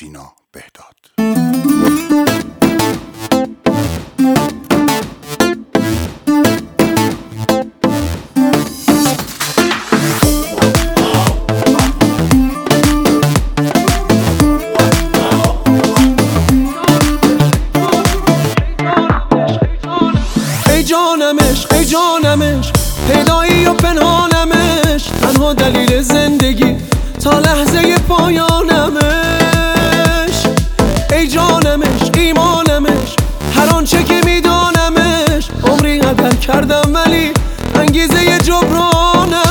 سینا بهداد. ای جانمش پیدایی و پنهانمش، تنها دلیل زندگی تا لحظه پایانمش. ای جانمش ایمانمش، هر آنچه که میدانمش، عمری قدر کردم ولی انگیزه جبرانمش.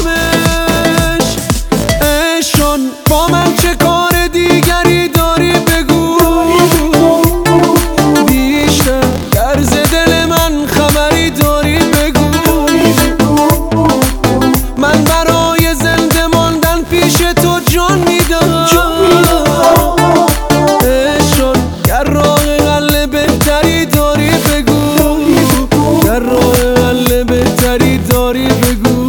عشقان با من چه کار دیگری داری بگو، بیشتر درز دل من خبری داری بگو. من برای زنده ماندن پیش تو جان میدم. عشقان گر راه حل بهتری داری بگو، گر راه حل بهتری داری بگو.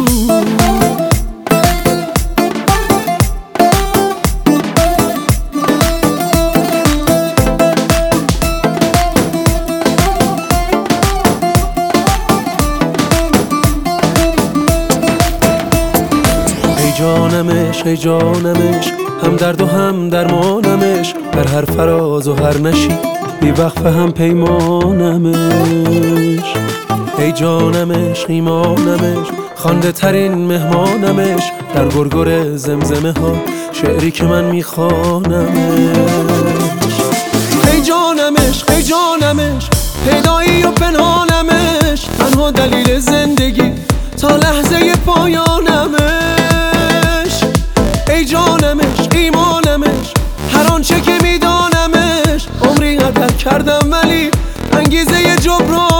ای جانمش هم درد و هم درمانمش، در هر فراز و هر نشی بی وقف هم پیمانمش. ای جانمش ایمانمش، خوانده ترین مهمانمش، در گرگر زمزمه ها شعری که من میخوانمش. ای جانمش پیدایی و پنهانمش، تنها دلیل زندگی تا لحظه پایانمش. ای جانمش ایمانمش، هر آنچه که میدانمش، عمری قدر کردم ولی انگیزه جبران